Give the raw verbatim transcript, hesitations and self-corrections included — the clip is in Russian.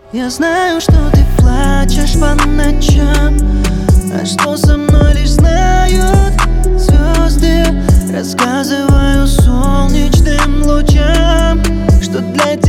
Я знаю, что ты плачешь по ночам, а что со мной лишь знают звезды. Рассказываю солнечным лучам, что для тебя